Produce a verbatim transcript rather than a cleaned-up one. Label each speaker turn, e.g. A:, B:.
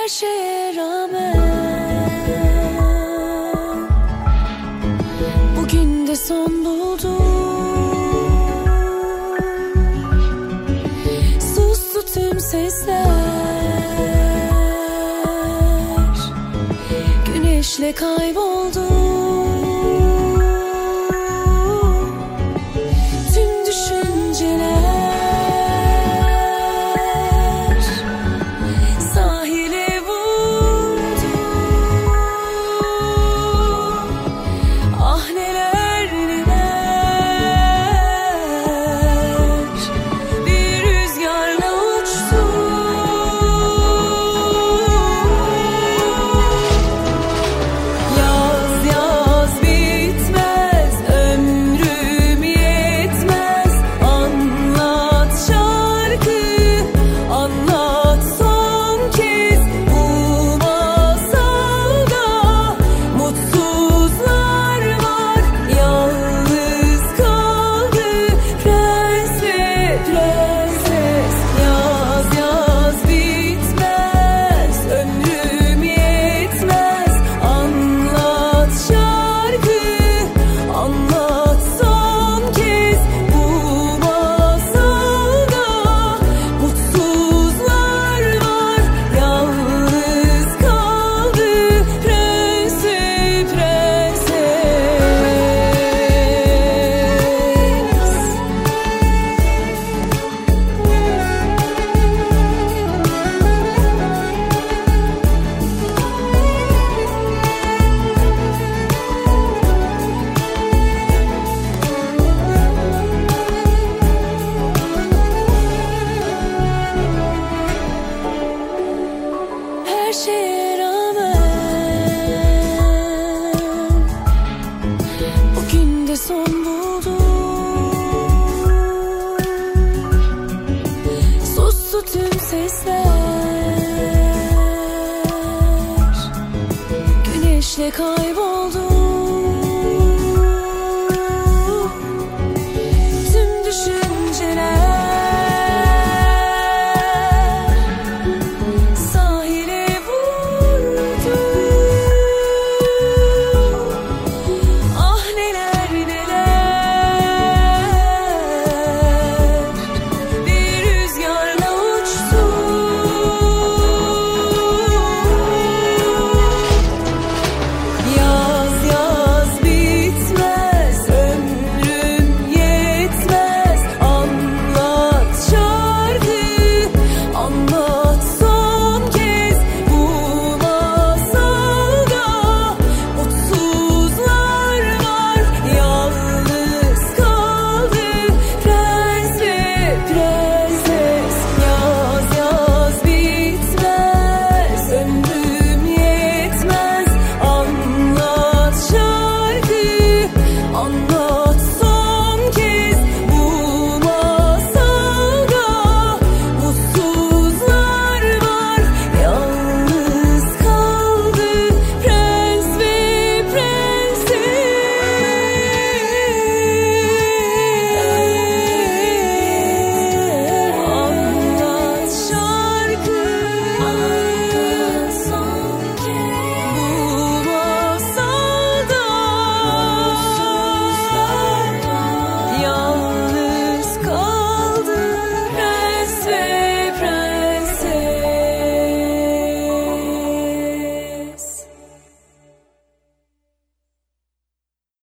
A: şeye rağmen bugün de son buldu. Sustu tüm sesler, güneşle kayboldu. Tüm düşünceler sahile vurdu. Ah neler neler bir rüzgarla uçtu. Yaz yaz bitmez, ömrüm yetmez. Anlat şarkı, anlat son kez. Bu masalda mutsuzlar var, yalnız kaldı prens ve prenses. Yaz yaz bitmez, ömrüm yetmez. Anlat şarkı, anlat son kez. Bu masalda mutsuzlar var, yalnız kaldı prens ve her şeye rağmen bugün de son buldu. Sustu tüm sesler, güneşle kayboldu.